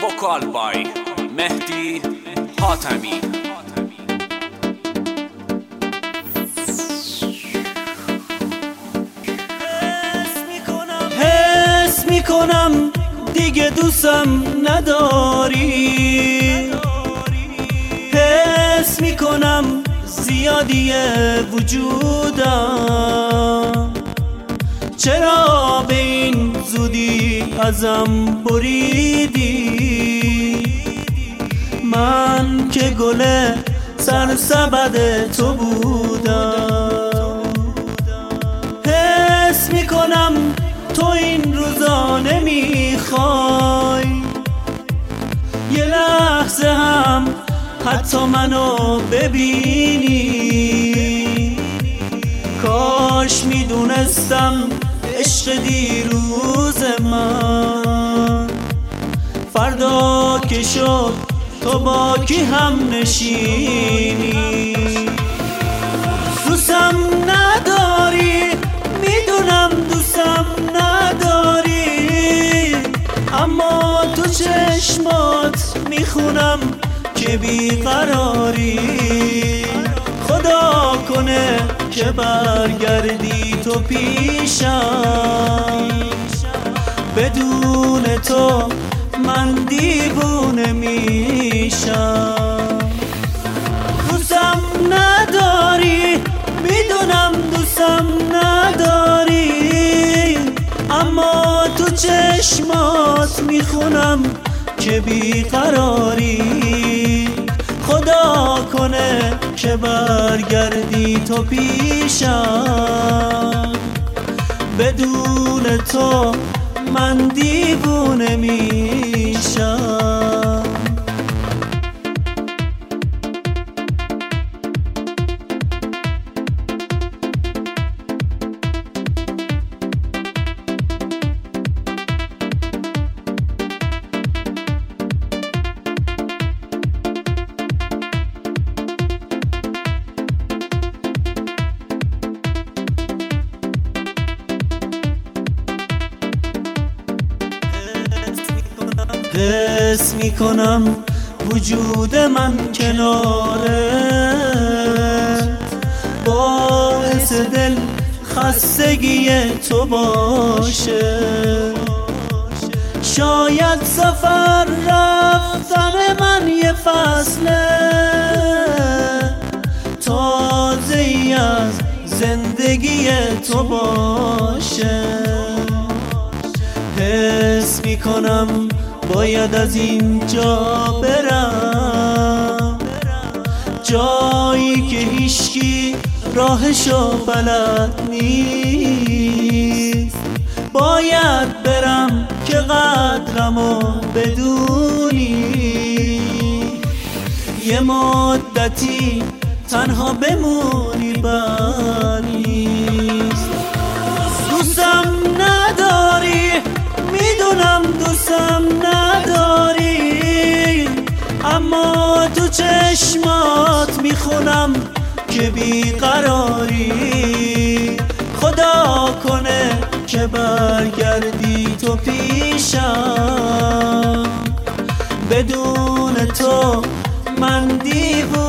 وکال بای مهدی حاتمی. حس میکنم دیگه دوستم نداری، حس میکنم زیادیه وجودم، چرا به این زودی ازم بریدی؟ من که گل سرسبد تو بودم. حس میکنم تو این روزا نمیخوای یه لحظه هم حتی منو ببینی. کاش میدونستم عشق دیروز من فردا که شد تو با کی هم نشینی. دوستم نداری، میدونم دوستم نداری، اما تو چشمات میخونم که بیقراری. خدا کنه که برگردی تو پیشم، بدون تو من دیوونه میشم. دوستم نداری، میدونم دوستم نداری، اما تو چشمات میخونم که بیقراری. خدا کنه که برگردی تو پیشم، بدون تو من دیوونه میشم. حس میکنم وجود من کنارت باعث دل خستگی تو باشه. شاید سفر رفتن من یه فصله تازه‌ای از زندگی تو باشه. حس میکنم باید از اینجا برم، جایی که هیچکی راهشو بلد نیست. باید برم که قدرمو بدونی، یه مدتی تنها بمونی بد نیست. دوستم نداری، میدونم دوستم نداری، اما تو چشمات میخونم که بیقراری. خدا کنه که برگردی تو پیشم، بدون تو من دیوونه